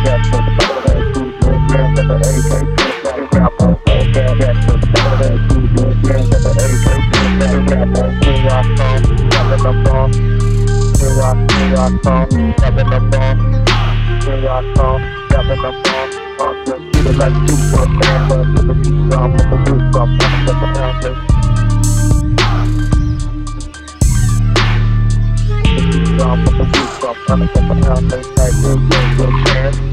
Like Superman, but with the beat on the roof, I'm on the mountain. The beat on the roof, I'm on the mountain. Like, good, good, good, man.